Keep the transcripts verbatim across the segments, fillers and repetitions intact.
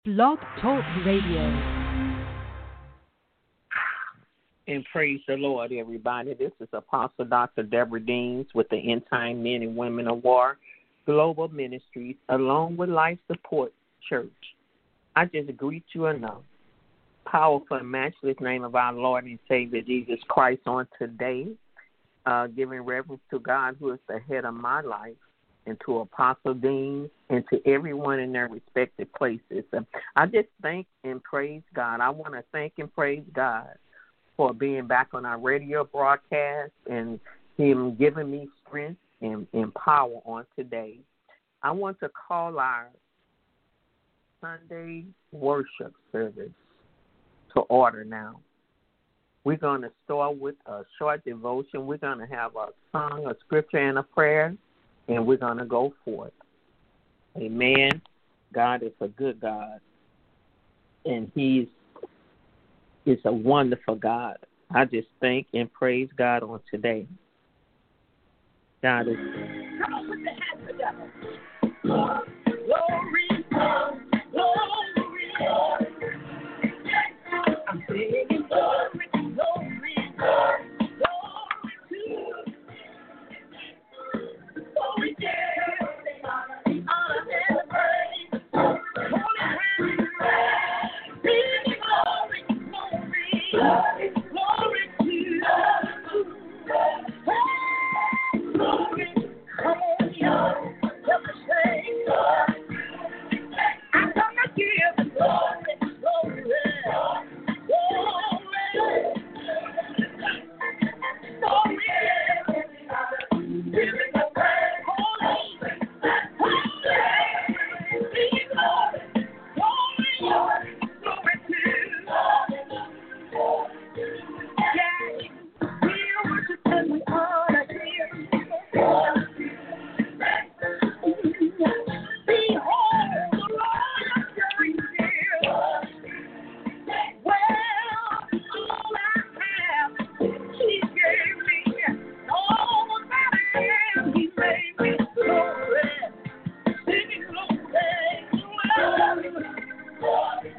Blog Talk Radio. And praise the Lord, everybody. This is Apostle Doctor Deborah Deans with the End Time Men and Women of War Global Ministries, along with Life Support Church. I just greet you in the powerful and matchless name of our Lord and Savior Jesus Christ on today, uh, giving reverence to God, who is the head of my life, and to Apostle Dean, and to everyone in their respective places. Um, I just thank and praise God. I want to thank and praise God for being back on our radio broadcast and Him giving me strength and, and power on today. I want to call our Sunday worship service to order now. We're going to start with a short devotion. We're going to have a song, a scripture, and a prayer, and we're going to go forth. Amen. God is a good God, and He's is a wonderful God. I just thank and praise God on today. God is good. Come on, put the hands together. Glory, glory, glory. I'm singing glory, glory, glory, glory to you. Glory, glory, honor and praise. Holy hands, singing glory, glory, glory to you. Glory, come on, y'all. Let me sing. I'm gonna give glory, glory, glory, glory. Give it the praise, holy, holy, be glory, glory, glory to you. Yeah, we worship and we honor Him. Behold the Lord is here. Well, all I have, He gave me. All that I am, He made me. Glory, singing glory, glory, glory,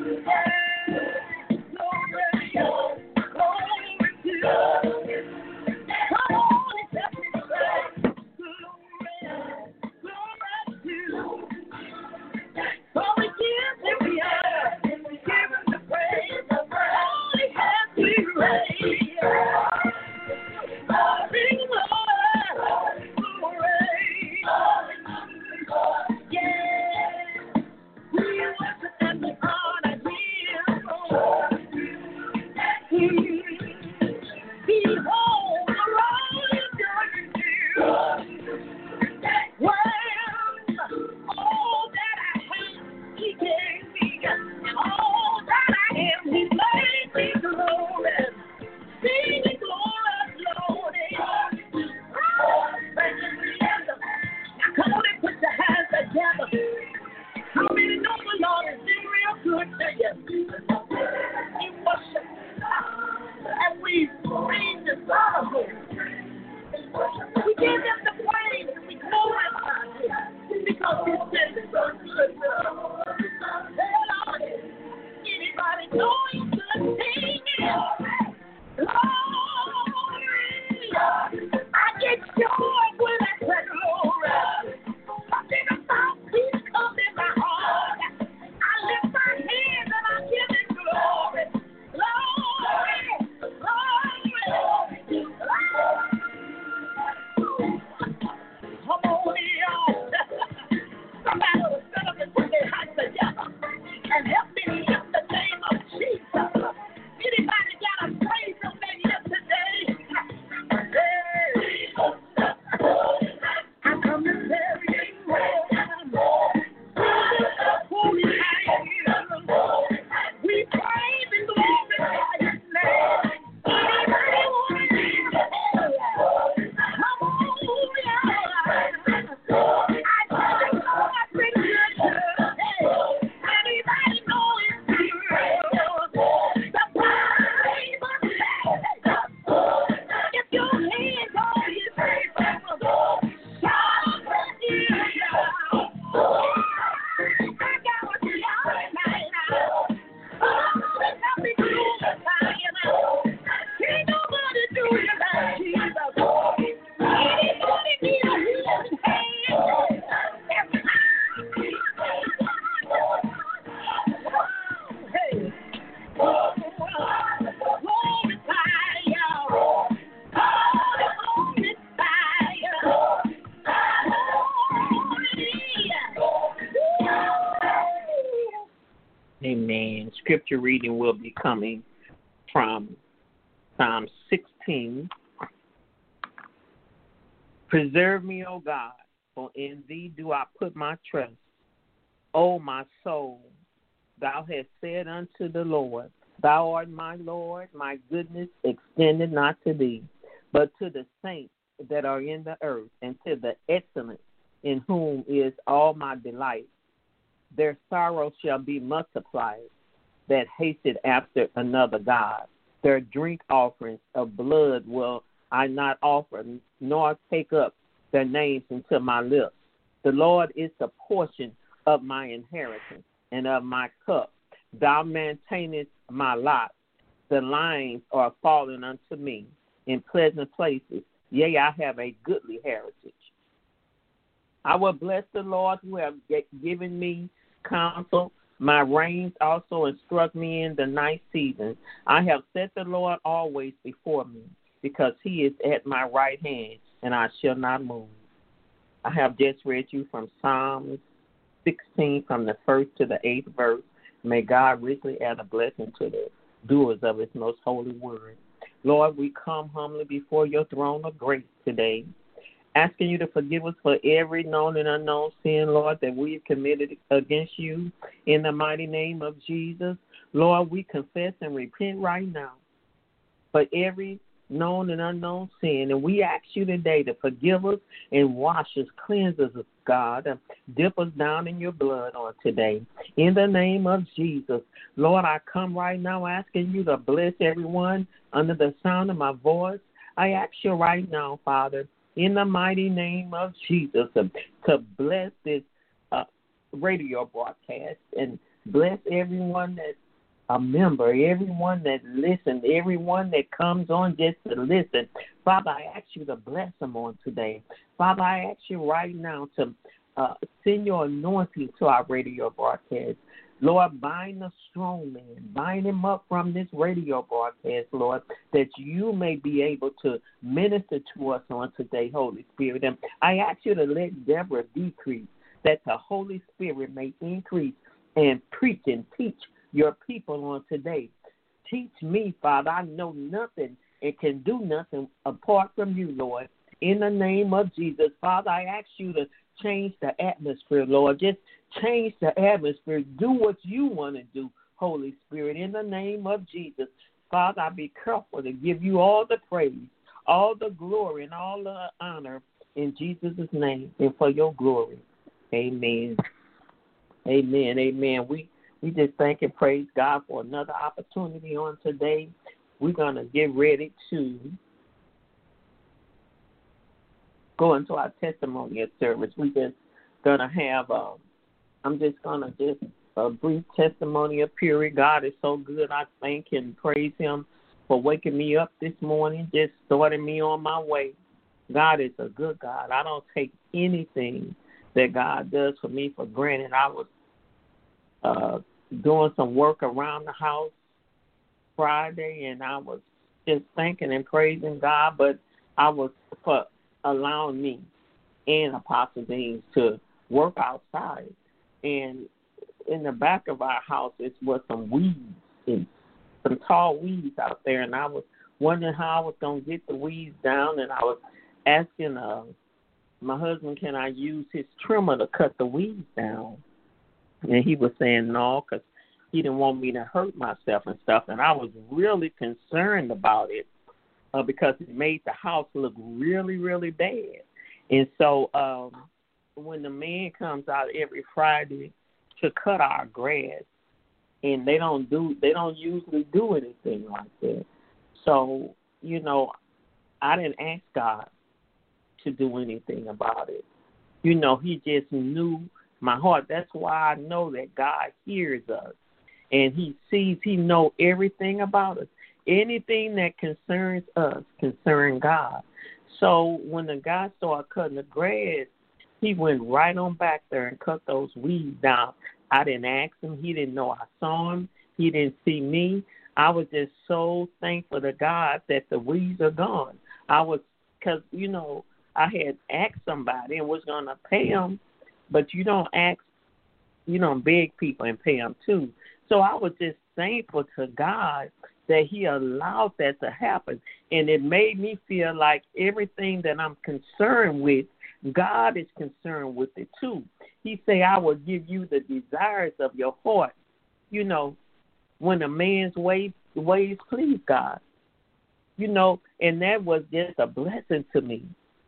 glory to you. Come on, it's up to you. Glory, glory to you. So we give Him the honor, and we give Him the praise. All He has to raise. Sing glory, glory, yeah. We worship and we honor Him. Behold, the Lord is doing you. Well, all that I have, He gave me. All that I am, He made me glory. Sing glory, glory. Oh, thank you, Jesus. Now come on and put your hands together. How many know the Lord has been real good to you? We worship and we praise His honor. We give Him the praise and we glorify Him because He's been so good to us. Hey, Lord, anybody know He's good? Sing it. Glory. I get joy when I say glory. Something about peace comes in my heart. I lift my hands and I give Him glory. Glory, glory, glory. Come on, y'all. Somebody will stand up and put their hands together and help me lift the name of Jesus. Amen. Scripture reading will be coming from Psalm sixteen. Preserve me, O God, for in thee do I put my trust. O my soul, thou hast said unto the Lord, thou art my Lord, my goodness extended not to thee, but to the saints that are in the earth, and to the excellent in whom is all my delight. Their sorrow shall be multiplied, that hasted after another God. Their drink offerings of blood will I not offer, nor take up their names into my lips. The Lord is the portion of my inheritance and of my cup. Thou maintainest my lot. The lines are fallen unto me in pleasant places. Yea, I have a goodly heritage. I will bless the Lord who have given me counsel. My reins also instruct me in the night season. I have set the Lord always before me, because he is at my right hand, and I shall not move. I have just read you from Psalms sixteen, from the first to the eighth verse. May God richly add a blessing to the doers of his most holy word. Lord, we come humbly before your throne of grace today, asking you to forgive us for every known and unknown sin, Lord, that we have committed against you. In the mighty name of Jesus, Lord, we confess and repent right now for every known and unknown sin. And we ask you today to forgive us and wash us, cleanse us, God. Dip us down in your blood on today. In the name of Jesus, Lord, I come right now asking you to bless everyone under the sound of my voice. I ask you right now, Father, in the mighty name of Jesus, to, to bless this uh, radio broadcast and bless everyone that's a member, everyone that listens, everyone that comes on just to listen. Father, I ask you to bless them on today. Father, I ask you right now to uh, send your anointing to our radio broadcast. Lord, bind the strong man, bind him up from this radio broadcast, Lord, that you may be able to minister to us on today, Holy Spirit. And I ask you to let Deborah decrease, that the Holy Spirit may increase and preach and teach your people on today. Teach me, Father. I know nothing and can do nothing apart from you, Lord. In the name of Jesus, Father, I ask you to change the atmosphere, Lord. Just change the atmosphere. Do what you want to do, Holy Spirit, in the name of Jesus. Father, I be careful to give you all the praise, all the glory, and all the honor in Jesus' name and for your glory. Amen. Amen. Amen. We we just thank and praise God for another opportunity on today. We're going to get ready to go into our testimonial service. We're just going to have, uh, I'm just going to just a brief testimonial period. God is so good. I thank and praise him for waking me up this morning, just starting me on my way. God is a good God. I don't take anything that God does for me for granted. I was uh, doing some work around the house Friday, and I was just thanking and praising God, but I was for allowing me and Apostle Dean to work outside. And in the back of our house, it was some weeds, and some tall weeds out there, and I was wondering how I was going to get the weeds down, and I was asking uh, my husband, can I use his trimmer to cut the weeds down? And he was saying no, because he didn't want me to hurt myself and stuff, and I was really concerned about it uh, because it made the house look really, really bad. And so um, when the man comes out every Friday to cut our grass, and they don't do, they don't usually do anything like that. So, you know, I didn't ask God to do anything about it. You know, he just knew my heart. That's why I know that God hears us, and he sees, he knows everything about us. Anything that concerns us concerns God. So when the guy started cutting the grass, he went right on back there and cut those weeds down. I didn't ask him. He didn't know I saw him. He didn't see me. I was just so thankful to God that the weeds are gone. I was, because, you know, I had asked somebody and was going to pay them, but you don't ask, you don't beg people and pay them too. So I was just thankful to God that he allowed that to happen. And it made me feel like everything that I'm concerned with, God is concerned with it too. He say, I will give you the desires of your heart. You know, when a man's ways, ways please God. You know, and that was just a blessing to me.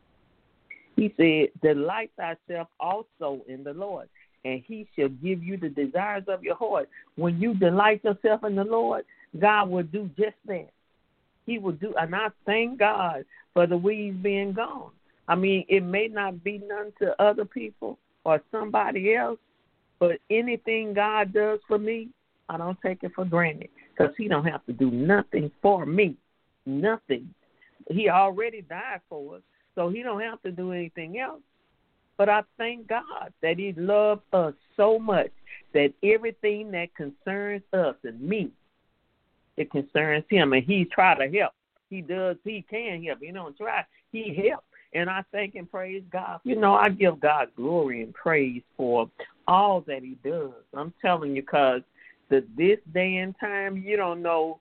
He said, delight thyself also in the Lord, and he shall give you the desires of your heart. When you delight yourself in the Lord, God will do just that. He will do, and I thank God for the weeds being gone. I mean, it may not be none to other people or somebody else, but anything God does for me, I don't take it for granted because he don't have to do nothing for me, nothing. He already died for us, so he don't have to do anything else. But I thank God that he loved us so much that everything that concerns us and me, it concerns him, and he try to help. He does. He can help. He don't try. He helps. And I thank and praise God. You know, I give God glory and praise for all that he does. I'm telling you, because the, this day and time, you don't know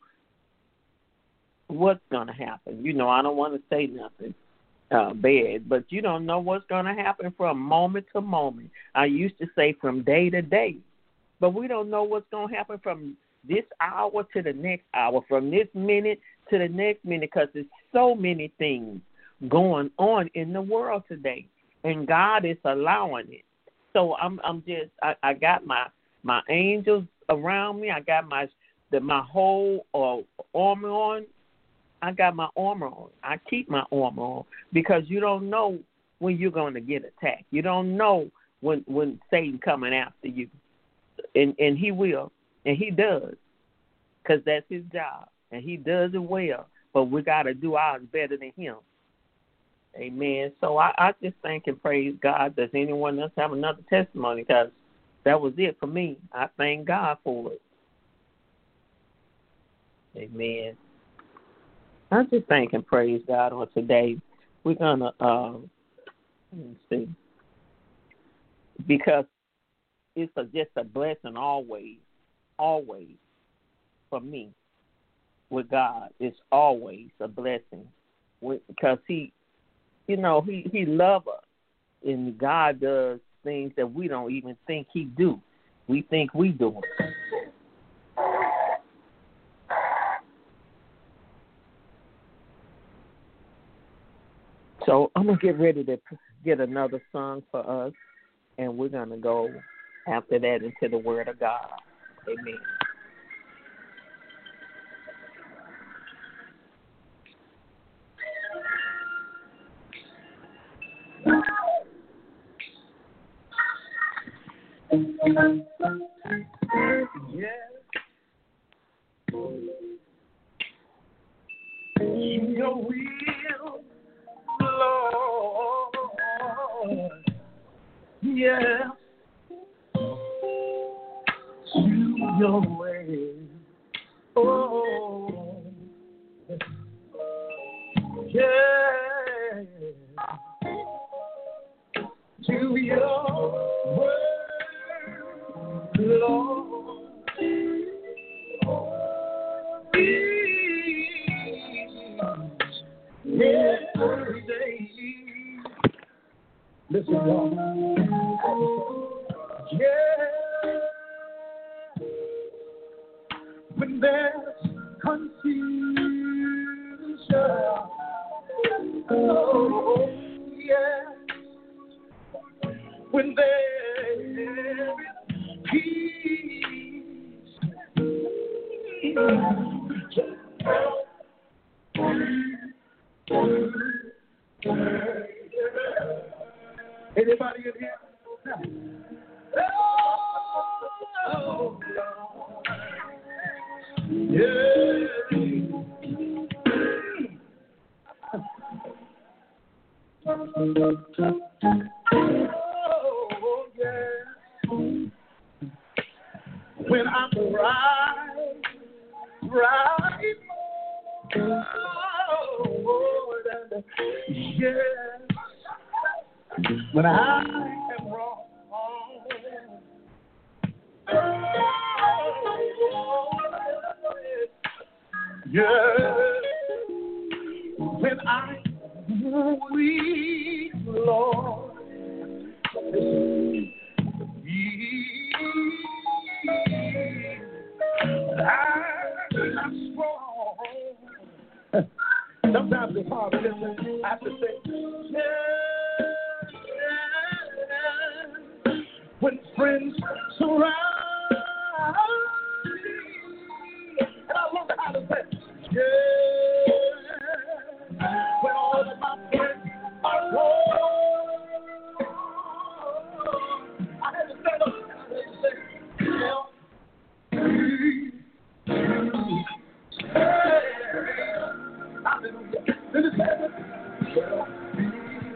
what's going to happen. You know, I don't want to say nothing uh, bad, but you don't know what's going to happen from moment to moment. I used to say from day to day, but we don't know what's going to happen from this hour to the next hour, from this minute to the next minute, because there's so many things going on in the world today, and God is allowing it. So I'm I'm just I, I got my my angels around me. I got my the my whole uh, armor on. I got my armor on. I keep my armor on because you don't know when you're going to get attacked. You don't know when when Satan coming after you, and and he will, and he does, because that's his job, and he does it well. But we got to do ours better than him. Amen. So I, I just thank and praise God. Does anyone else have another testimony? Because that was it for me. I thank God for it. Amen. I just thank and praise God on today. We're going to, uh, let me see, because it's a, just a blessing always, always for me with God. It's always a blessing because he, you know, he, he loves us, and God does things that we don't even think he do. We think we do it. So I'm going to get ready to get another song for us, and we're going to go after that into the Word of God. Amen. Yeah. Your will, Lord. Yeah. To your way. Oh. Yeah. To your word, Lord. Every day. Listen, y'all. Yeah. When there's confusion. Oh, yeah. When there is peace. Anybody in here? Oh, Lord. Yeah. Oh, yeah. When I'm right, right. Oh, and, yeah. When I am wrong. Oh, Yeah. When I weak, Lord, I'm strong. Sometimes it's hard to listen. I have to say, yeah, yeah. When friends surround me, and I wonder how to say, yeah. When all of my friends are gone, I had to stand up and I had to say, help me. Hallelujah. Then it says, help me.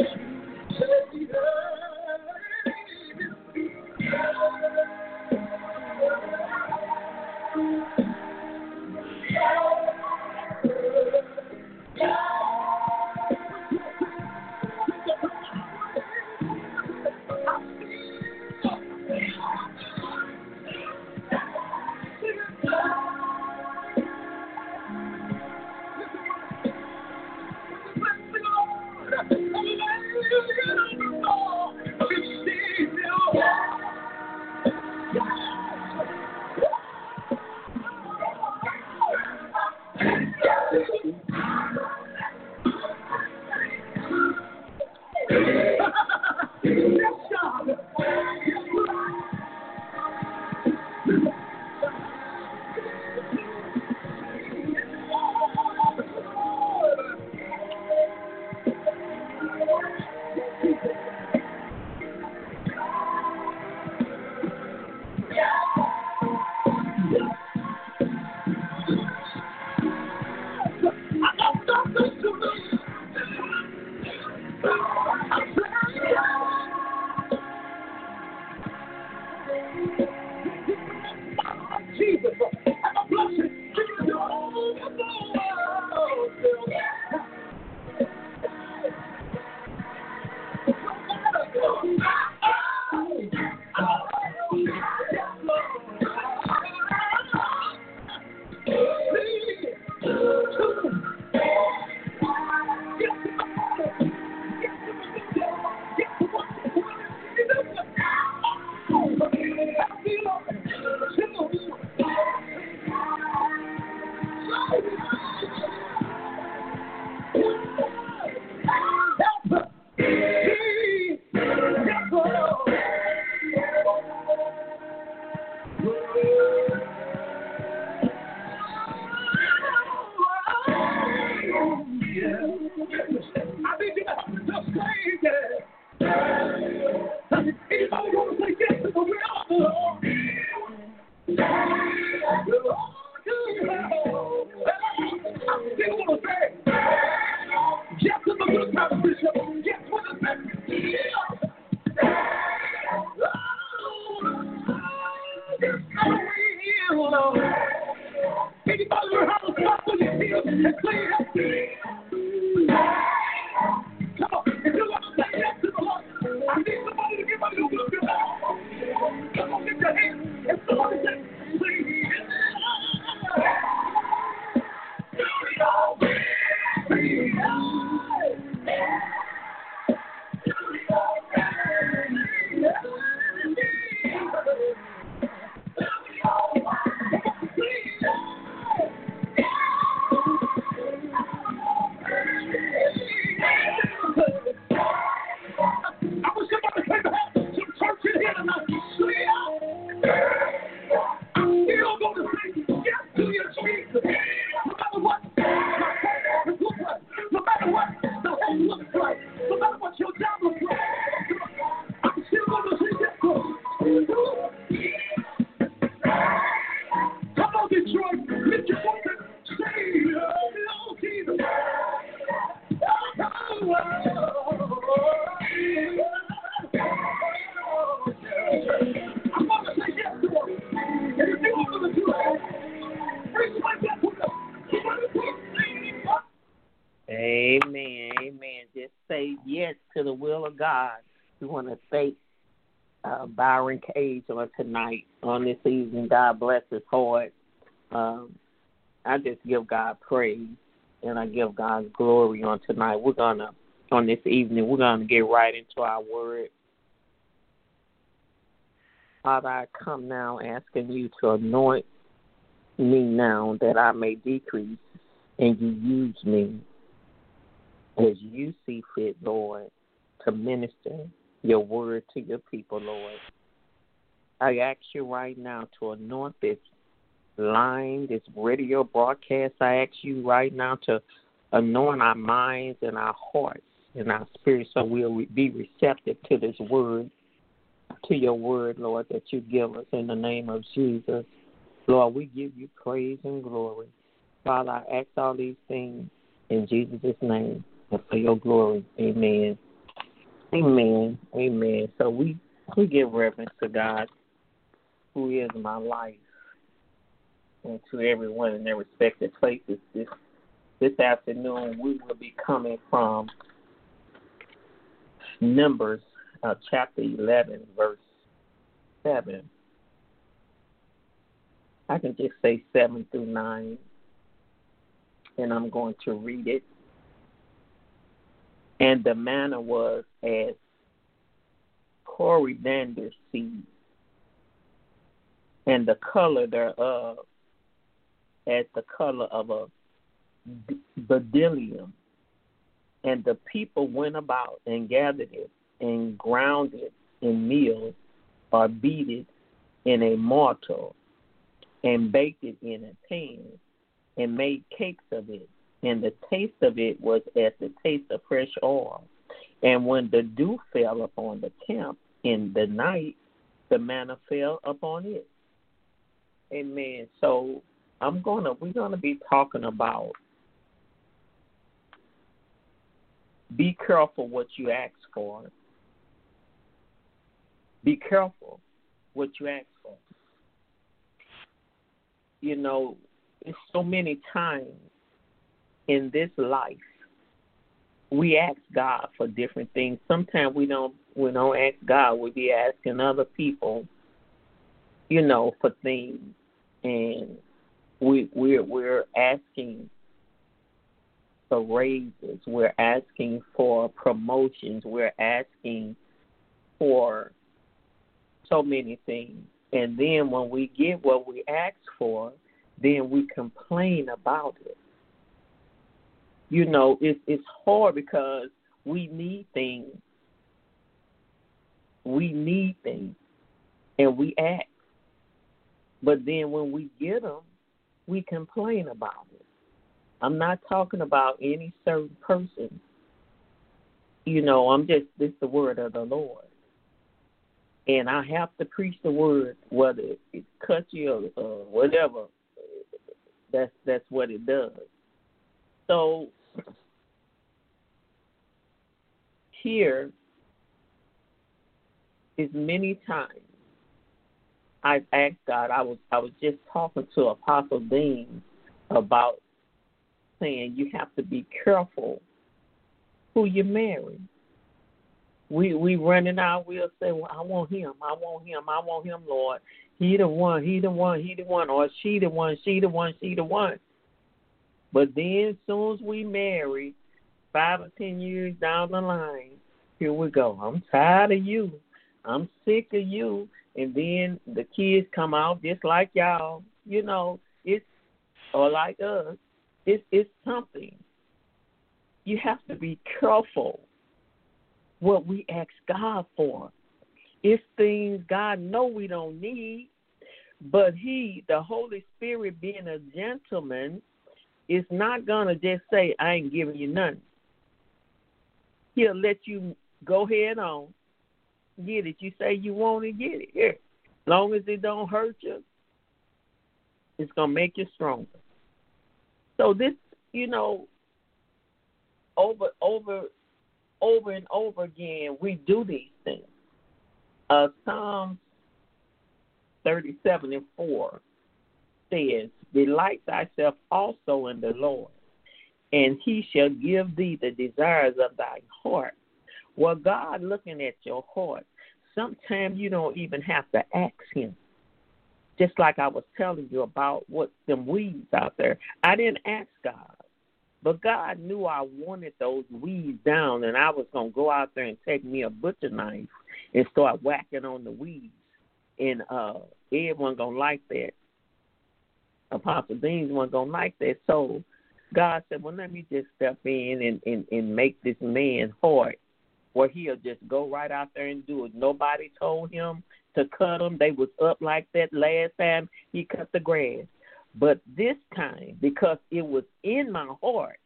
Amen. Amen. Just say yes to the will of God. We want to thank uh, Byron Cage on tonight, on this evening. God bless his heart. Um, I just give God praise and I give God glory on tonight. We're going to, on this evening, we're going to get right into our word. Father, I come now asking you to anoint me now that I may decrease and you use me as you see fit, Lord, to minister your word to your people, Lord. I ask you right now to anoint this line, this radio broadcast. I ask you right now to anoint our minds and our hearts and our spirits so we'll be receptive to this word, to your word, Lord, that you give us in the name of Jesus. Lord, we give you praise and glory. Father, I ask all these things in Jesus' name and for your glory. Amen. Amen. Amen. So we, we give reverence to God, who is my life, and to everyone in their respective places. This, this afternoon we will be coming from Numbers uh, chapter eleven, verse seven. I can just say seven through nine, and I'm going to read it. And the manna was as coriander seed, and the color thereof as the color of a bdellium. And the people went about and gathered it and ground it in meal or beat it in a mortar and baked it in a pan and made cakes of it. And the taste of it was as the taste of fresh oil. And when the dew fell upon the camp in the night, the manna fell upon it. Amen. So I'm gonna we're gonna be talking about be careful what you ask for. Be careful what you ask for. You know, it's so many times in this life we ask God for different things. Sometimes we don't we don't ask God, we be asking other people, you know, for things, and we we're we're asking for raises, we're asking for promotions, we're asking for so many things. And then when we get what we ask for, then we complain about it. You know, it's it's hard because we need things. We need things, and we ask. But then when we get them, we complain about it. I'm not talking about any certain person. You know, I'm just, this is the word of the Lord. And I have to preach the word, whether it cuts you or uh, whatever. That's that's what it does. So here is many times I've asked God. I was I was just talking to Apostle Dean about saying you have to be careful who you marry. We we running out, we'll say, well, I want him, I want him, I want him, Lord. He the one, he the one, he the one, or she the one, she the one, she the one. But then as soon as we marry, five or ten years down the line, here we go. I'm tired of you. I'm sick of you. And then the kids come out just like y'all. You know, it's, or like us. It's, it's something. You have to be careful what we ask God for. It's things God know we don't need, but he, the Holy Spirit, being a gentleman, is not going to just say, I ain't giving you nothing. He'll let you go ahead on, get it. You say you want to get it. Here. As long as it don't hurt you, it's going to make you stronger. So this, you know, over, over, over and over again, we do these things. Uh, Psalm thirty-seven and four says, delight thyself also in the Lord, and he shall give thee the desires of thy heart. Well, God looking at your heart, sometimes you don't even have to ask him. Just like I was telling you about what them weeds out there. I didn't ask God, but God knew I wanted those weeds down, and I was going to go out there and take me a butcher knife and start whacking on the weeds. And uh, everyone going to like that. Apostle Deans wasn't going to like that. So God said, well, let me just step in and, and, and make this man hard, where he'll just go right out there and do it. Nobody told him to cut them. They was up like that last time he cut the grass. But this time, because it was in my heart,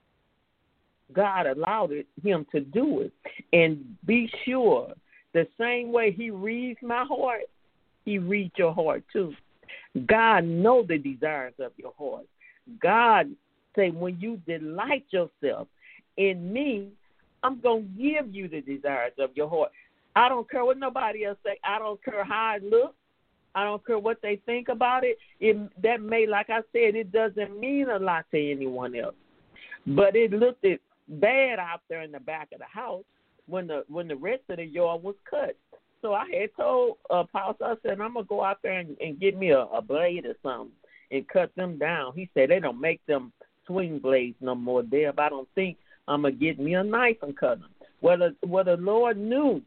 God allowed it, him to do it. And be sure, the same way he reads my heart, he reads your heart too. God knows the desires of your heart. God say, when you delight yourself in me, I'm going to give you the desires of your heart. I don't care what nobody else say. I don't care how it looks. I don't care what they think about it. It that may, like I said, it doesn't mean a lot to anyone else. But it looked it bad out there in the back of the house when the when the rest of the yard was cut. So I had told Apostle, I said, I'm going to go out there and, and get me a, a blade or something and cut them down. He said, they don't make them swing blades no more, Deb. I don't think I'm going to get me a knife and cut them. Well, the, well, the Lord knew.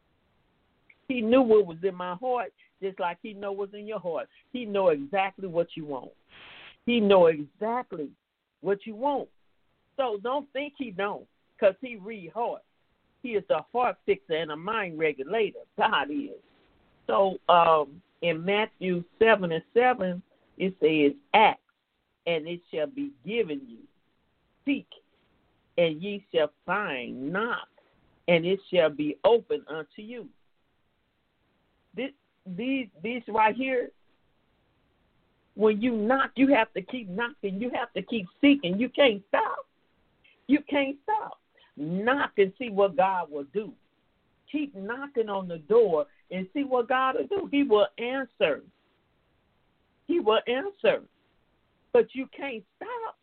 He knew what was in my heart, just like he know what's in your heart. He know exactly what you want. He know exactly what you want. So don't think he don't, because he read heart. He is a heart fixer and a mind regulator. God is. So um, in Matthew seven and seven, it says, ask, and it shall be given you. Seek, and ye shall find. Knock, and it shall be open unto you. This, these, these right here, when you knock, you have to keep knocking. You have to keep seeking. You can't stop. You can't stop. Knock and see what God will do. Keep knocking on the door and see what God will do. He will answer. He will answer. But you can't stop.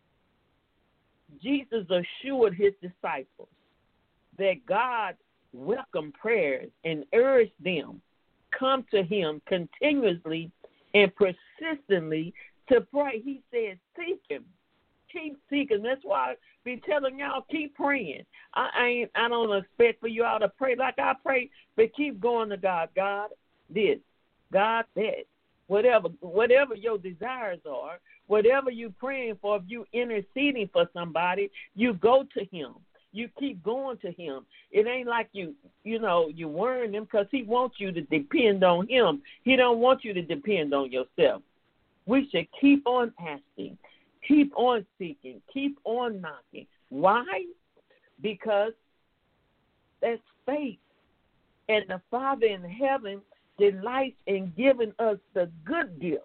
Jesus assured his disciples that God welcomed prayers and urged them come to him continuously and persistently to pray. He said, seek him. Keep seeking. That's why I be telling y'all, keep praying. I, I ain't. I don't expect for you all to pray like I pray, but keep going to God. God this, God that. Whatever, whatever your desires are, whatever you praying for, if you interceding for somebody, you go to him. You keep going to him. It ain't like you, you know, you worrying him, because he wants you to depend on him. He don't want you to depend on yourself. We should keep on asking. Keep on seeking. Keep on knocking. Why? Because that's faith. And the Father in heaven delights in giving us the good gifts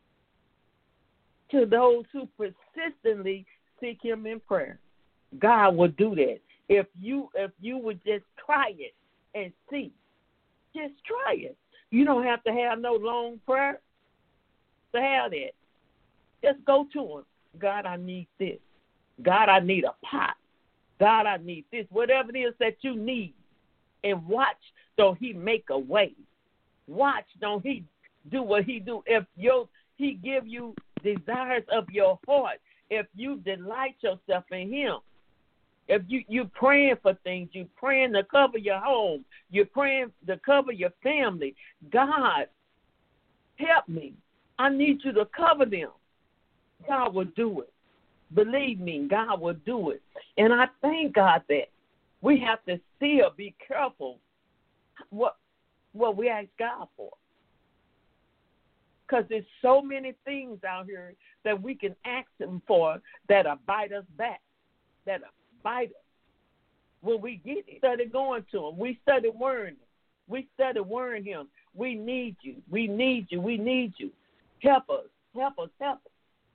to those who persistently seek him in prayer. God will do that. If you if you would just try it and see. Just try it. You don't have to have no long prayer to have that. Just go to him. God, I need this. God, I need a pot. God, I need this. Whatever it is that you need. And watch, don't he make a way. Watch, don't he do what he do. If your, he give you desires of your heart, if you delight yourself in him, if you, you praying for things, you praying to cover your home, you're praying to cover your family, God, help me. I need you to cover them. God will do it. Believe me, God will do it. And I thank God that we have to still be careful what what we ask God for. Because there's so many things out here that we can ask him for that'll bite us back, that'll bite us when we get it. We started going to him. We started worrying him. We started worrying him. We need you. We need you. We need you. Help us. Help us. Help us.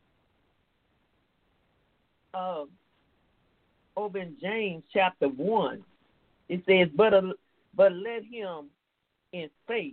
Uh, over in James chapter one, it says, but, uh, but let him in faith,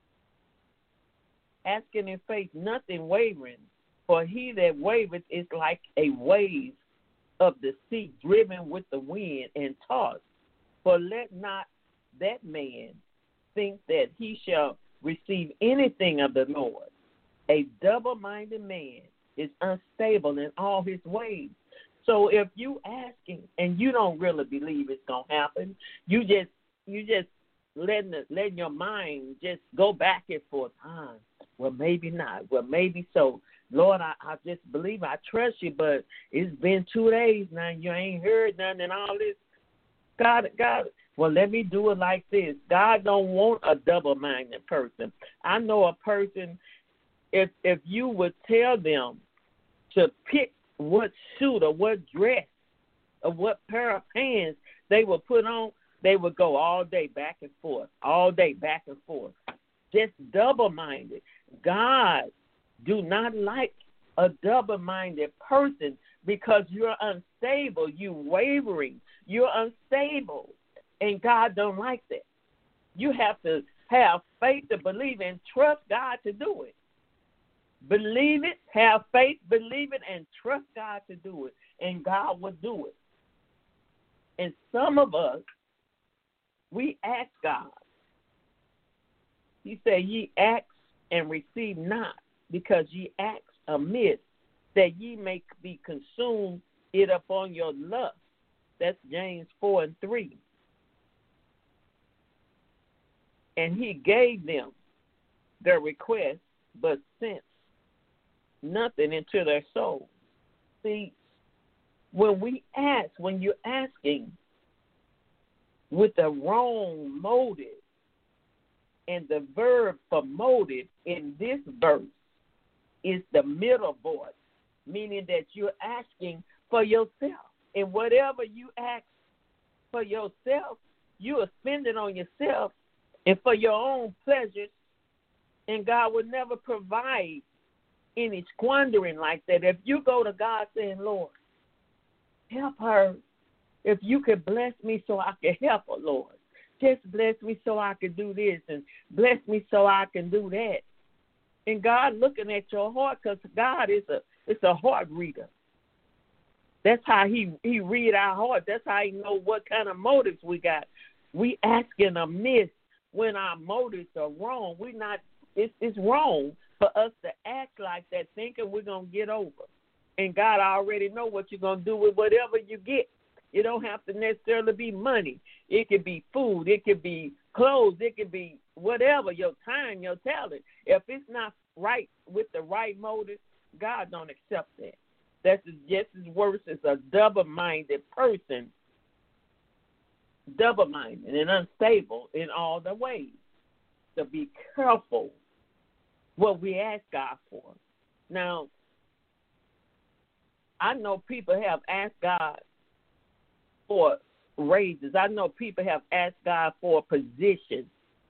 asking in faith, nothing wavering, for he that wavereth is like a wave of the sea driven with the wind and tossed. For let not that man think that he shall receive anything of the Lord. A double-minded man is unstable in all his ways. So if you asking and you don't really believe it's gonna happen, you just you just letting it, letting your mind just go back and forth. Ah, well maybe not. Well maybe so. Lord, I, I just believe I trust you, but it's been two days now. You ain't heard nothing and all this. God, God. Well, let me do it like this. God don't want a double-minded person. I know a person. If if you would tell them to pick what suit or what dress or what pair of pants they would put on, they would go all day back and forth, all day back and forth. Just double-minded. God do not like a double-minded person because you're unstable, you're wavering, you're unstable, and God don't like that. You have to have faith to believe and trust God to do it. Believe it, have faith, believe it, and trust God to do it, and God will do it. And some of us, we ask God. He said, ye ask and receive not, because ye ask amiss, that ye may be consumed it upon your lust. That's James four and three. And he gave them their request, but sent nothing into their soul. See, when we ask, when you're asking with the wrong motive, and the verb for motive in this verse is the middle voice, meaning that you're asking for yourself. And whatever you ask for yourself, you are spending on yourself and for your own pleasures, and God will never provide any squandering like that. If you go to God saying, Lord, help her. If you could bless me so I can help her, Lord. Just bless me so I can do this and bless me so I can do that. And God looking at your heart, because God is a it's a heart reader. That's how he, he read our heart. That's how he know what kind of motives we got. We asking amiss when our motives are wrong. We not it's it's wrong for us to act like that, thinking we're gonna get over. And God already know what you're gonna do with whatever you get. It don't have to necessarily be money. It could be food. It could be clothes. It could be whatever, your time, your talent. If it's not right with the right motive, God don't accept that. That's just as worse as a double-minded person, double-minded and unstable in all the ways. So be careful what we ask God for. Now, I know people have asked God for raises. I know people have asked God for a position.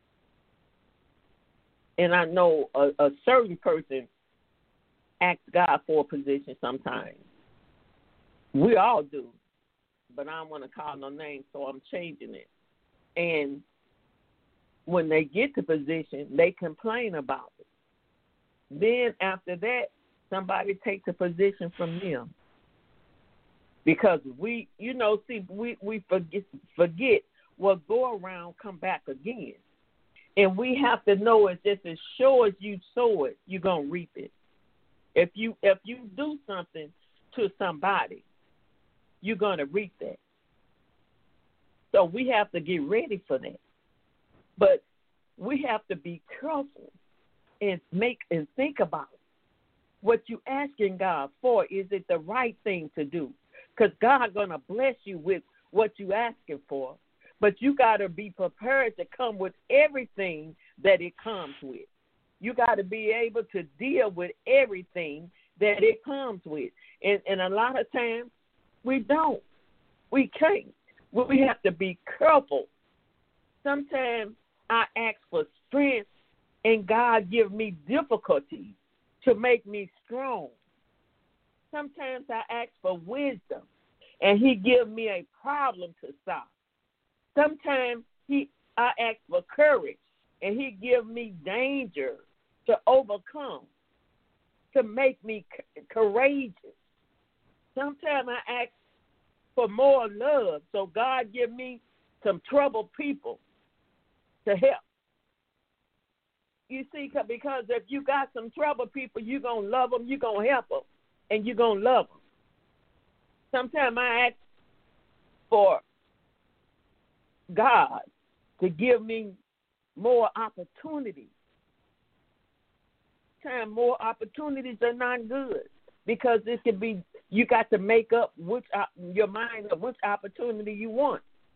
And I know a, a certain person asks God for a position sometimes. We all do. But I don't want to call no names, so I'm changing it. And when they get the position, they complain about it. Then after that, somebody takes a position from them. Because we, you know, see, we, we forget, forget what go around come back again. And we have to know it's just as sure as you sow it, you're going to reap it. If you if you do something to somebody, you're going to reap that. So we have to get ready for that. But we have to be careful and make and think about what you're asking God for. Is it the right thing to do? Because God's going to bless you with what you're asking for. But you got to be prepared to come with everything that it comes with. You got to be able to deal with everything that it comes with. And, and a lot of times, we don't. We can't. We have to be careful. Sometimes I ask for strength, and God gives me difficulties to make me strong. Sometimes I ask for wisdom, and he gives me a problem to solve. Sometimes he, I ask for courage, and he gives me danger to overcome, to make me c- courageous. Sometimes I ask for more love, so God give me some troubled people to help. You see, because if you got some trouble people, you're going to love them, you're going to help them, and you're going to love them. Sometimes I ask for God to give me more opportunities. Sometimes more opportunities are not good because this could be, you got to make up which your mind of which opportunity you want.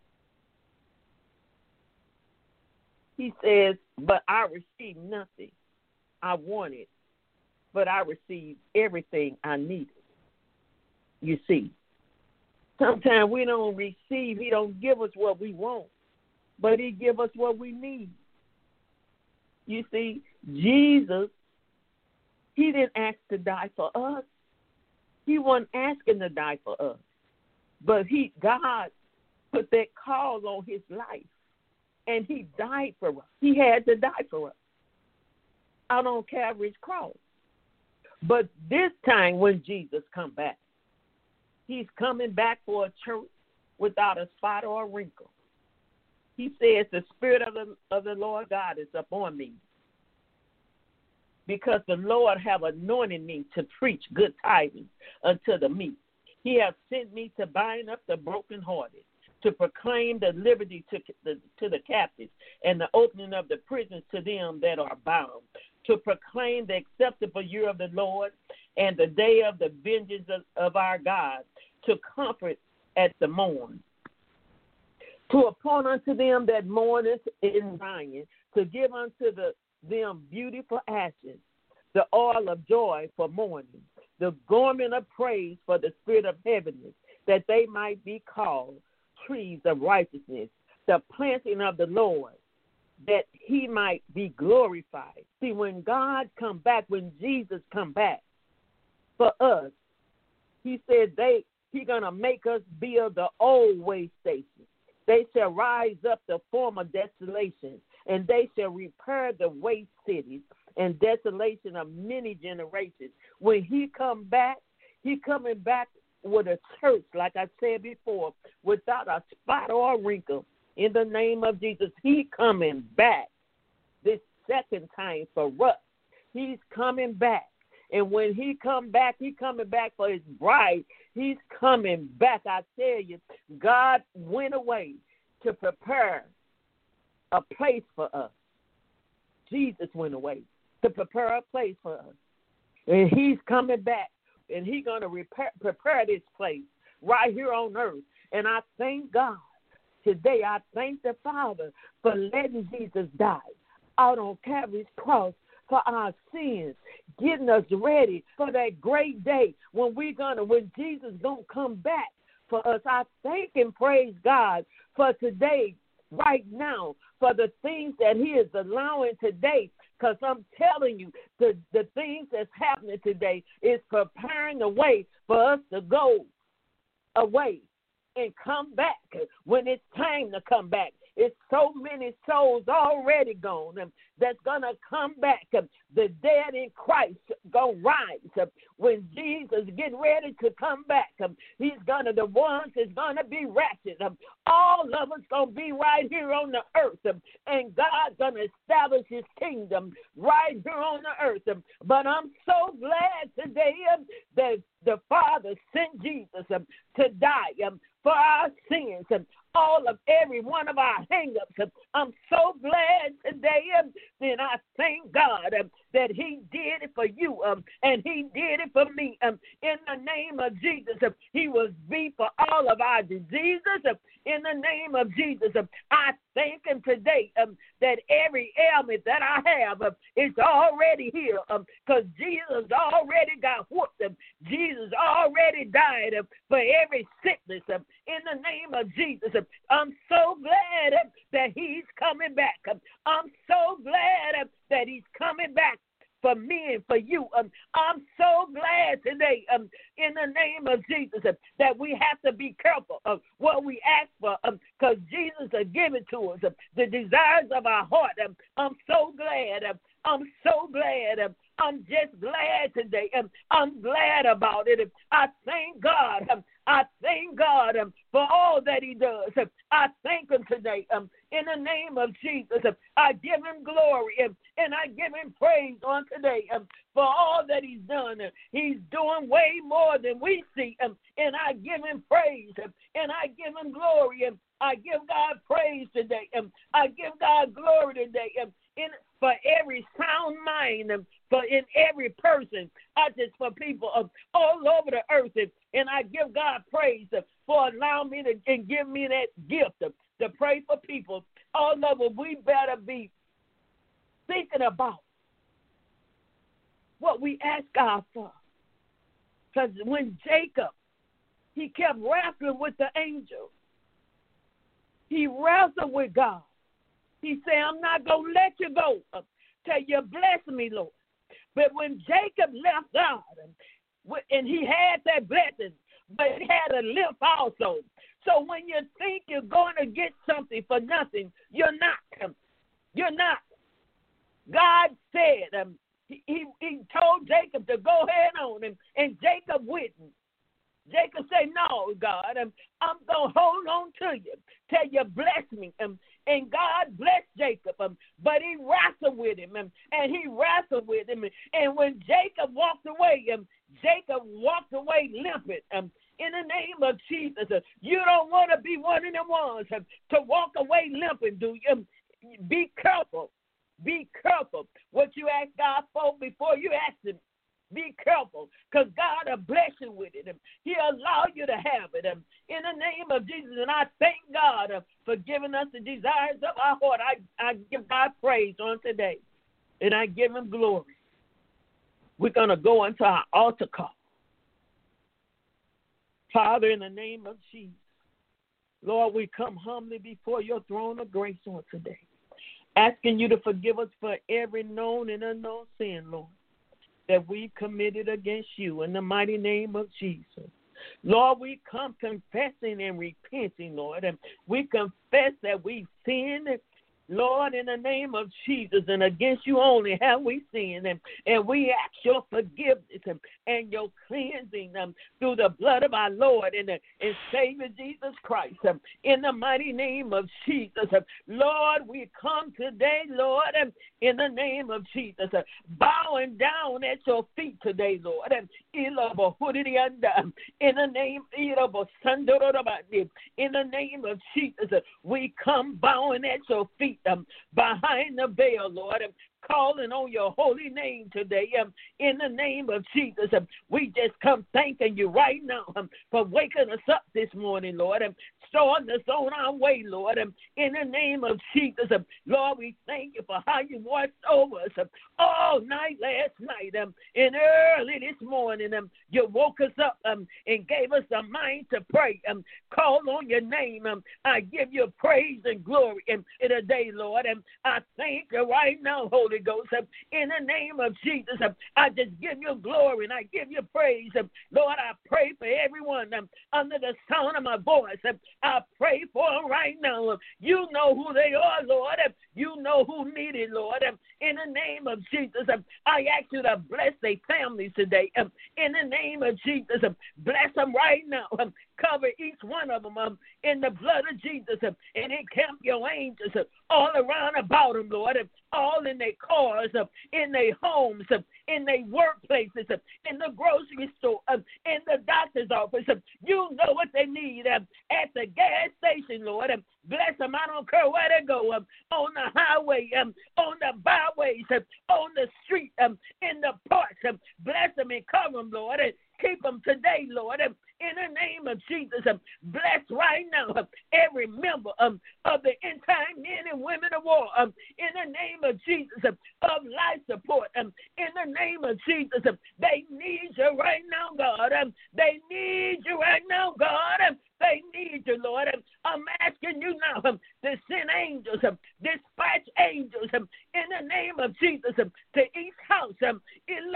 He says, but I received nothing I wanted, but I received everything I needed. You see, sometimes we don't receive, he don't give us what we want, but he give us what we need. You see, Jesus, he didn't ask to die for us. He wasn't asking to die for us. But he, God put that call on his life, and he died for us. He had to die for us out on Calvary's cross. But this time when Jesus come back, he's coming back for a church without a spot or a wrinkle. He says, the Spirit of the, of the Lord God is upon me, because the Lord have anointed me to preach good tidings unto the meek. He has sent me to bind up the brokenhearted, to proclaim the liberty to the, to the captives, and the opening of the prisons to them that are bound, to proclaim the acceptable year of the Lord and the day of the vengeance of, of our God, to comfort at the morn, to appoint unto them that mourneth in Zion, to give unto the them beautiful ashes, the oil of joy for mourning, the garment of praise for the spirit of heaviness, that they might be called trees of righteousness, the planting of the Lord, that he might be glorified. See, when God come back, when Jesus come back for us, he said they he gonna make us build the old way station. They shall rise up the former desolation, and they shall repair the waste cities and desolation of many generations. When he come back, he coming back with a church, like I said before, without a spot or a wrinkle. In the name of Jesus, he coming back this second time for us. He's coming back. And when he come back, he coming back for his bride. He's coming back. I tell you, God went away to prepare a place for us. Jesus went away to prepare a place for us. And he's coming back, and he's going to repair, prepare this place right here on earth. And I thank God today. I thank the Father for letting Jesus die out on Calvary's cross for our sins, getting us ready for that great day when we're gonna, when Jesus gonna come back for us. I thank and praise God for today, right now, for the things that he is allowing today, because I'm telling you, the, the things that's happening today is preparing the way for us to go away and come back when it's time to come back. It's so many souls already gone um, that's going to come back. Um, the dead in Christ going to rise. Um, when Jesus get ready to come back, um, he's going to, the ones that's going to be raptured. Um, all of us going to be right here on the earth. Um, and God's going to establish his kingdom right here on the earth. Um, but I'm so glad today um, that the Father sent Jesus um, to die um, for our sins. Um, all of every one of our hang-ups. Um, I'm so glad today um, that I thank God um, that he did it for you um, and he did it for me. Um, in the name of Jesus, um, he was beat for all of our diseases. Um, in the name of Jesus, um, I thank him today um, that every ailment that I have um, is already here because um, Jesus already got whooped. Um, Jesus already died um, for every sickness. Um, in the name of Jesus, um, I'm so glad um, that he's coming back. Um, I'm so glad um, that he's coming back for me and for you. Um, I'm so glad today, um, in the name of Jesus, um, that we have to be careful of what we ask for, um, because Jesus will give it to us, the desires of our heart. I'm so glad. I'm so glad. I'm just glad today. I'm glad about it. I thank God. I thank God for all that he does. I thank him today. In the name of Jesus, I give him glory and I give him praise on today for all that he's done. He's doing way more than we see, and I give him praise and I give him glory and I give God praise today. I give God glory today in, for every sound mind, for in every person, I just for people all over the earth, and I give God praise for allowing me to and give me that gift to pray for people all over. We better be thinking about what we ask God for. Because when Jacob, he kept wrestling with the angel. He wrestled with God. He said, I'm not going to let you go till you bless me, Lord. But when Jacob left God, and he had that blessing, but he had a limp also. So when you think you're going to get something for nothing, you're not. You're not. God said, um, he, he, he told Jacob to go ahead on him, and Jacob wouldn't. Jacob said, no, God, I'm, I'm going to hold on to you till you bless me. Um, and God blessed Jacob, um, but he wrestled with him, um, and he wrestled with him. And when Jacob walked away, um, Jacob walked away limping. Um, in the name of Jesus, uh, you don't want to be one of them ones uh, to walk away limping, do you? Um, be careful. Be careful what you ask God for before you ask him. Be careful, because God will bless you with it. He'll allow you to have it. In the name of Jesus, and I thank God for giving us the desires of our heart. I, I give God praise on today, and I give him glory. We're going to go into our altar call. Father, in the name of Jesus, Lord, we come humbly before your throne of grace on today, asking you to forgive us for every known and unknown sin, Lord, that we've committed against you in the mighty name of Jesus. Lord, we come confessing and repenting, Lord, and we confess that we've sinned, Lord, in the name of Jesus, and against you only have we sinned, and, and we ask your forgiveness and, and your cleansing um, through the blood of our Lord and, and Savior Jesus Christ. Um, in the mighty name of Jesus, um, Lord, we come today, Lord, um, in the name of Jesus, uh, bowing down at your feet today, Lord. Um, in the name, in the name of Jesus, uh, we come bowing at your feet. Um, behind the veil, Lord, um, calling on your holy name today. Um, in the name of Jesus, um, we just come thanking you right now um, for waking us up this morning, Lord, and um, starting us on our way, Lord. Um, in the name of Jesus, um, Lord, we thank you for how you watched over us um, all night last night, um, and early this morning. Um, you woke us up um, and gave us a mind to pray. Um, call on your name. Um, I give you praise and glory um, in a day, Lord, and I thank you right now, Holy Ghost. Um, in the name of Jesus, um, I just give you glory and I give you praise. Um, Lord, I pray for everyone um, under the sound of my voice. Um, I pray for them right now. Um, you know who they are, Lord. Um, you know who need it, Lord. Um, in the name of Jesus, um, I ask you to bless their families today. Um, in the name of Jesus, um, bless them right now. Um, cover each one of them um, in the blood of Jesus um, and encamp your angels um, all around about them, Lord, um, all in their cars, um, in their homes, um, in their workplaces, um, in the grocery store, um, in the doctor's office. Um, you know what they need um, at the gas station, Lord. Um, bless them. I don't care where they go, um, on the highway, um, on the byways, um, on the street, um, in the parks. Um, bless them and cover them, Lord, and keep them today, Lord. Um, in the name of Jesus, um, bless right now um, every member um, of the end time men and women of war. Um, in the name of Jesus, um, of life support. Um, in the name of Jesus, um, they need you right now, God. Um, they need you right now, God. Um, they need you, Lord. Um, I'm asking you now um, to send angels, um, dispatch angels um, in the name of Jesus um, to each house. Um, in,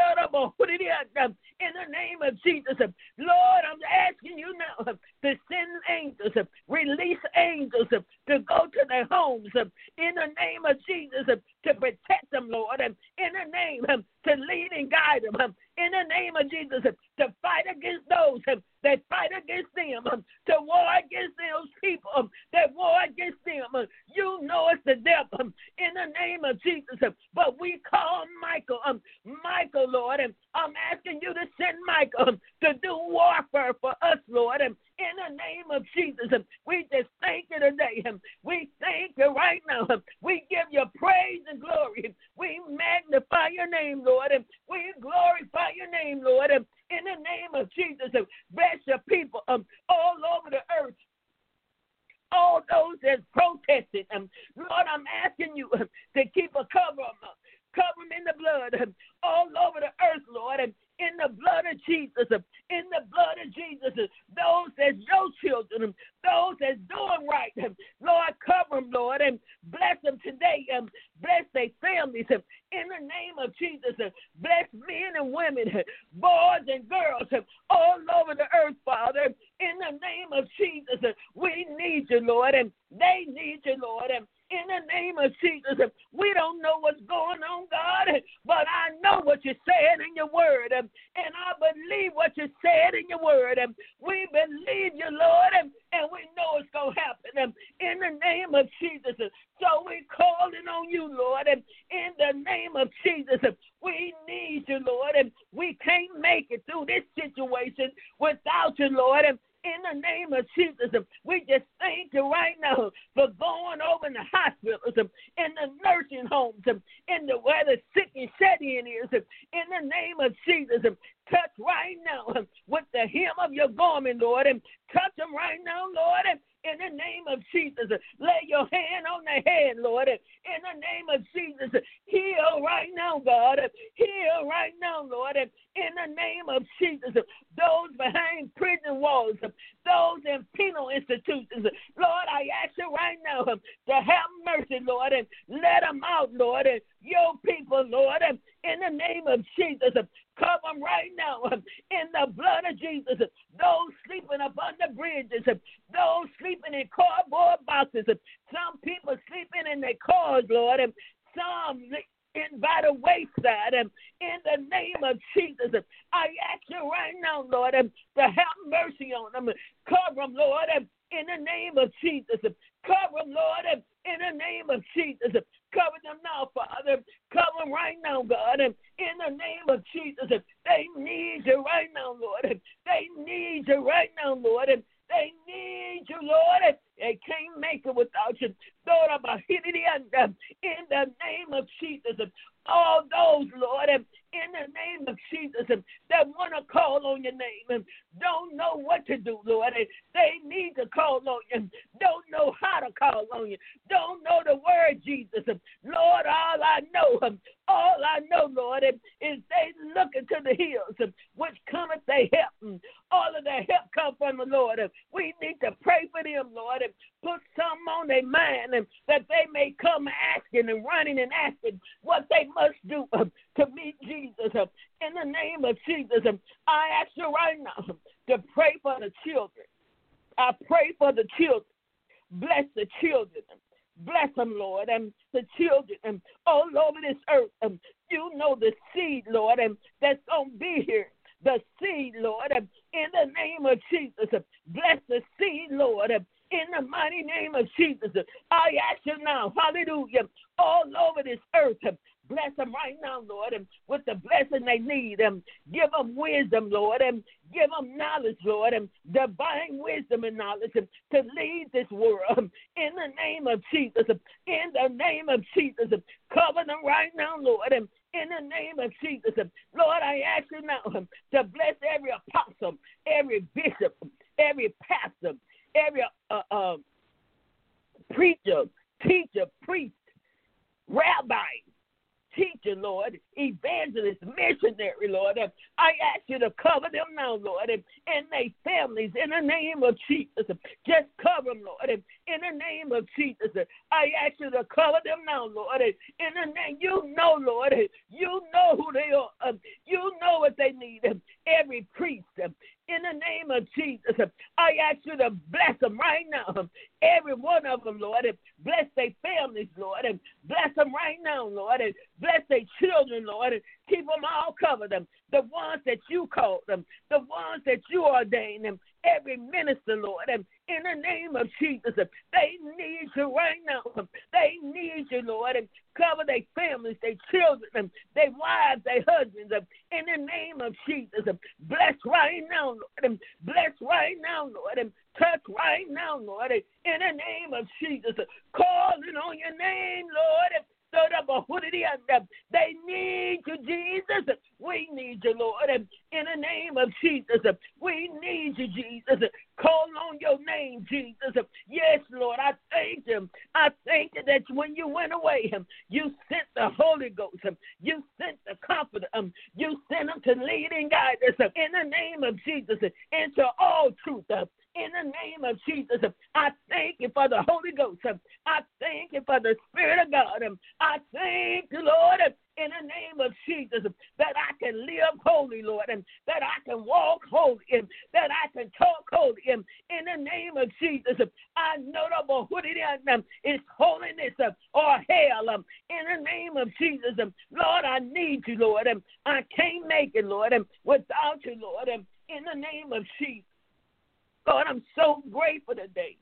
um, in the name of Jesus, um, Lord, I'm asking you now um, to send angels, um, release angels angels uh, to go to their homes uh, in the name of Jesus uh, to protect them, Lord, um, in the name um, to lead and guide them, um, in the name of Jesus uh, to fight against those um, that fight against them, um, to war against those people um, that war against them. Um, you know it's the devil um, in the name of Jesus, um, but we call Michael, um, Michael, Lord, and I'm asking you to send Michael um, to do warfare for us, Lord, and in the name of Jesus, um, we just thank you today. Um, we thank you right now. Um, we give you praise and glory. We magnify your name, Lord, and we glorify your name, Lord, and in the name of Jesus. Um, bless your people um, all over the earth. All those that protested, um, Lord, I'm asking you um, to keep a cover of them, cover them in the blood um, all over the earth, Lord, and in the blood of Jesus, um, in the blood of Jesus, um, those that's your children, um, those that's doing right, um, Lord, cover them, Lord, and bless them today, um, bless their families, um, in the name of Jesus, um, bless men and women, um, boys and girls, um, all over the earth, Father, in the name of Jesus, um, we need you, Lord, and they need you, Lord, and in the name of Jesus, we don't know what's going on, God, but I know what you said in your word, and I believe what you said in your word. We believe you, Lord, and we know it's going to happen in the name of Jesus. So we're calling on you, Lord, and in the name of Jesus, we need you, Lord, and we can't make it through this situation without you, Lord, and in the name of Jesus, we just thank you right now for going over in the hospitals, in the nursing homes, in the where the sick and shed in is. In the name of Jesus, touch right now with the hem of your garment, Lord, and touch them right now, Lord. In the name of Jesus, lay your hand on their head, Lord. In the name of Jesus, heal right now, God. Heal right now, Lord. In the name of Jesus, those behind prison walls, those in penal institutions, Lord, I ask you right now to have mercy, Lord, and let them out, Lord. And your people, Lord, in the name of Jesus, cover them right now in the blood of Jesus. Those sleeping up on the bridges, those sleeping in cardboard boxes, some people sleeping in their cars, Lord, and some in by the wayside. In the name of Jesus, I ask you right now, Lord, to have mercy on them. Cover them, Lord, in the name of Jesus. Cover them, Lord, in the name of Jesus. Cover them now, Father. Cover them right now, God. In the name of Jesus. They need you right now, Lord. They need you right now, Lord. They need you, Lord. They can't make it without you. Lord, I'm a hit it in the name of Jesus. All those, Lord, in the name of Jesus, that want to call on your name, don't know what to do, Lord. They need to call on you. Don't know how to call on you. Don't know the word, Jesus. Lord, all I know, all I know, Lord, is they look into the hills, which cometh their help. All of their help come from the Lord. We need to pray for them, Lord, and put something on their mind and that they may come asking and running and asking what they must do uh, to meet Jesus. Uh, in the name of Jesus, uh, I ask you right now to pray for the children. I pray for the children. Bless the children. Bless them, Lord, and the children and all over this earth. Um, you know the seed, Lord, and that's going to be here. The seed, Lord, in the name of Jesus. Bless the seed, Lord, in the mighty name of Jesus. I ask you now, hallelujah, all over this earth. Bless them right now, Lord, and with the blessing they need. And give them wisdom, Lord, and give them knowledge, Lord, and divine wisdom and knowledge to lead this world. In the name of Jesus, in the name of Jesus, cover them right now, Lord, and in the name of Jesus, Lord, I ask you now to bless every apostle, every bishop, every pastor, every uh, uh, preacher, teacher, priest, rabbi, teacher, Lord, evangelist, missionary, Lord. I ask you to cover them now, Lord, and their families in the name of Jesus. Just cover them, Lord, in the name of Jesus. I ask you to cover them now, Lord, in the name. You know, Lord, you know who they are. You know what they need. Every priest, In the name of Jesus, I ask you to bless them right now. Every one of them, Lord. Bless their families, Lord. Bless them right now, Lord. Bless their children, Lord. Keep them all covered. Them. The ones that you called them. The ones that you ordained them. Every minister, Lord. In the name of Jesus, they need you right now. They need you, Lord. Cover their families, their children, their wives, their husbands. In the name of Jesus, bless right now, Lord. Bless right now, Lord. Touch right now, Lord. In the name of Jesus, calling on your name, Lord. They need you, Jesus. We need you, Lord. In the name of Jesus, we need you, Jesus. Call on your name, Jesus. Yes, Lord, I thank you. I thank you that when you went away, you sent the Holy Ghost. You sent the Comforter. You sent them to lead and guide us in the name of Jesus into all truth. In the name of Jesus, I thank you for the Holy Ghost. I thank you for the Spirit of God. I thank you, Lord, in the name of Jesus, that I can live holy, Lord, and that I can walk holy, and that I can talk holy. In the name of Jesus, I know that it's holiness or hell. In the name of Jesus, Lord, I need you, Lord. I can't make it, Lord, without you, Lord. In the name of Jesus. Lord, I'm so grateful today.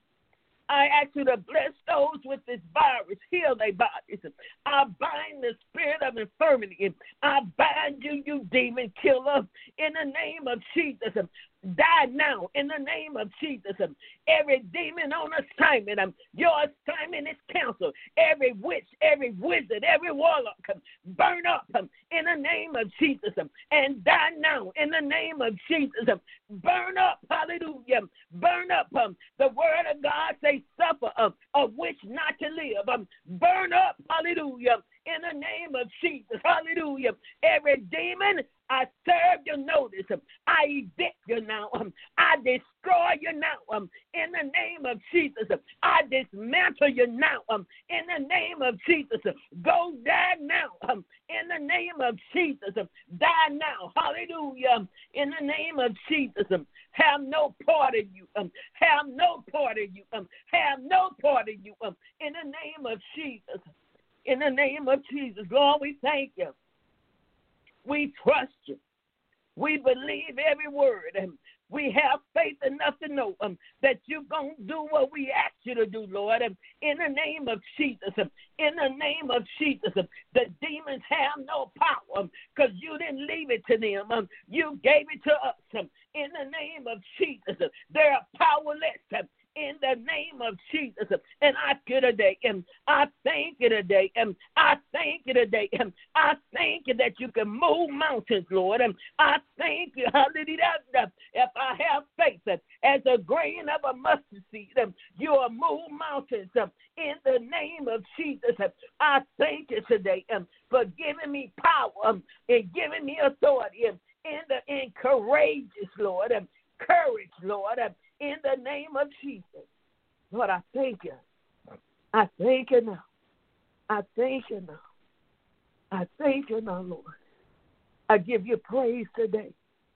I ask you to bless those with this virus, heal their bodies. I bind the spirit of infirmity. I bind you, you demon killer, in the name of Jesus. Die now in the name of Jesus. Every demon on assignment, your assignment is canceled. Every witch, every wizard, every warlock, burn up in the name of Jesus and die now in the name of Jesus. Burn up, hallelujah. Burn up. The word of God says suffer of, of which not to live. Burn up, hallelujah, in the name of Jesus. Hallelujah. Every demon, I serve your notice. I evict you now. I destroy you now. In the name of Jesus, I dismantle you now. In the name of Jesus, go die now. In the name of Jesus, die now. Hallelujah. In the name of Jesus, have no part of you. Have no part of you. Have no part of you. In the name of Jesus. In the name of Jesus, Lord, we thank you. We trust you. We believe every word. And we have faith enough to know um, that you're going to do what we ask you to do, Lord. Um, in the name of Jesus. Um, in the name of Jesus. Um, the demons have no power because um, you didn't leave it to them. Um, you gave it to us. Um, in the name of Jesus. Um, they're powerless. Um, in the name of Jesus. And I thank you today. And I thank you today. And I thank you today. And I thank you that you can move mountains, Lord. And I thank you, hallelujah, if I have faith as a grain of a mustard seed, you will move mountains in the name of Jesus. I thank you today for giving me power and giving me authority in the in courageous, Lord, and courage, Lord, in the name of Jesus. Lord, I thank you. I thank you now. I thank you now. I thank you now, Lord. I give you praise today.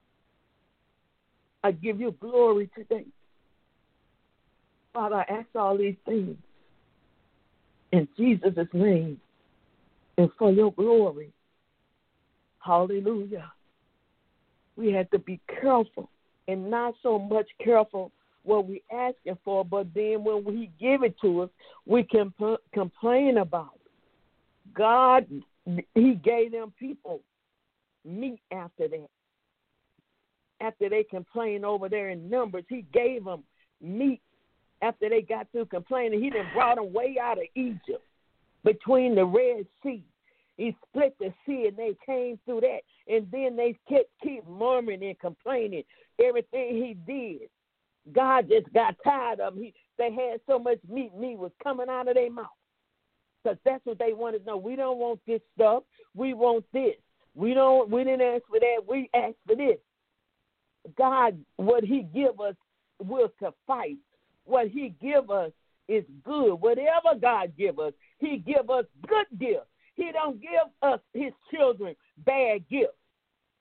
I give you glory today. Father, I ask all these things in Jesus' name and for your glory. Hallelujah. We have to be careful. And not so much careful what we asking for, but then when we give it to us, we can comp- complain about it. God, he gave them people meat after that. After they complained over there in Numbers, he gave them meat after they got through complaining. He done brought them way out of Egypt between the Red Sea. He split the sea, and they came through that. And then they kept keep murmuring and complaining. Everything he did, God just got tired of them. He, they had so much meat, meat was coming out of their mouth. Because that's what they wanted to know. We don't want this stuff. We want this. We don't. We didn't ask for that. We asked for this. God, what he give us will suffice. What he give us is good. Whatever God give us, he give us good gifts. He don't give us, his children, bad gifts.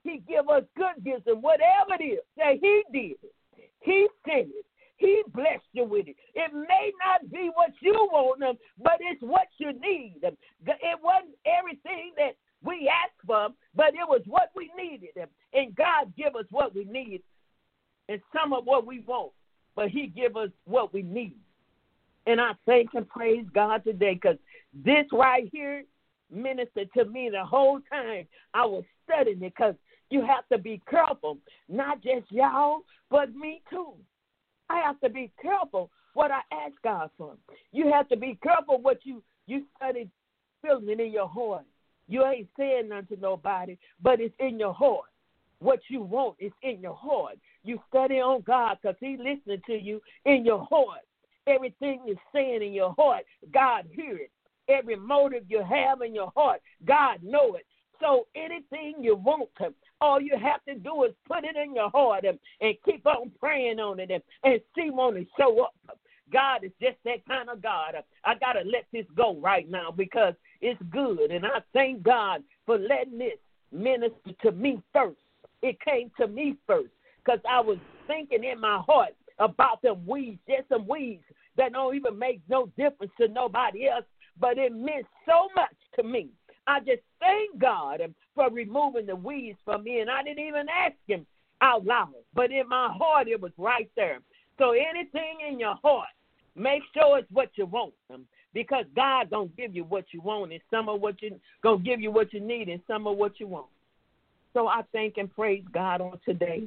He give us good gifts, and whatever it is that he did, he sent it. He blessed you with it. It may not be what you want them, but it's what you need. It wasn't everything that we asked for, but it was what we needed. And God give us what we need and some of what we want, but he give us what we need. And I thank and praise God today, because this right here ministered to me the whole time I was studying it, because you have to be careful, not just y'all, but me too. I have to be careful what I ask God for. You have to be careful what you, you study feeling it in your heart. You ain't saying nothing to nobody, but it's in your heart. What you want is in your heart. You study on God because he's listening to you in your heart. Everything you're saying in your heart, God hear it. Every motive you have in your heart, God know it. So anything you want to, all you have to do is put it in your heart and, and keep on praying on it and, and see when it show up. God is just that kind of God. I got to let this go right now because it's good. And I thank God for letting this minister to me first. It came to me first because I was thinking in my heart about them weeds, just some weeds that don't even make no difference to nobody else, but it meant so much to me. I just thank God for removing the weeds from me, and I didn't even ask him out loud, but in my heart it was right there. So anything in your heart, make sure it's what you want, because God don't give you what you want, and some of what you gonna give you what you need, and some of what you want. So I thank and praise God on today,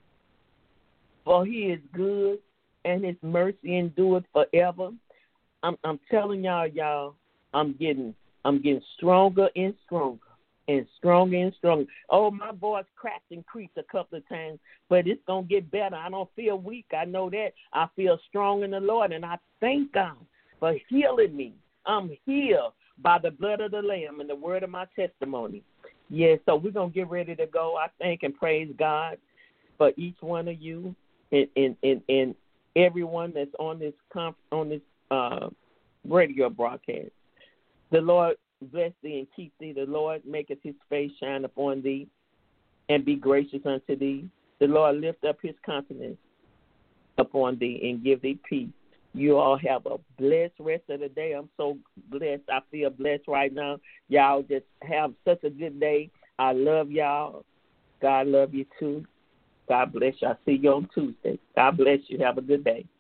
for he is good, and his mercy endureth forever. I'm, I'm telling y'all, y'all, I'm getting I'm getting stronger and stronger and stronger and stronger. Oh, my voice cracked and creaked a couple of times, but it's going to get better. I don't feel weak. I know that. I feel strong in the Lord, and I thank God for healing me. I'm healed by the blood of the Lamb and the word of my testimony. Yes, yeah, so we're going to get ready to go. I thank and praise God for each one of you and, and, and, and everyone that's on this conf- on this uh, radio broadcast. The Lord bless thee and keep thee. The Lord maketh his face shine upon thee and be gracious unto thee. The Lord lift up his countenance upon thee and give thee peace. You all have a blessed rest of the day. I'm so blessed. I feel blessed right now. Y'all just have such a good day. I love y'all. God love you too. God bless you. I'll see you on Tuesday. God bless you. Have a good day.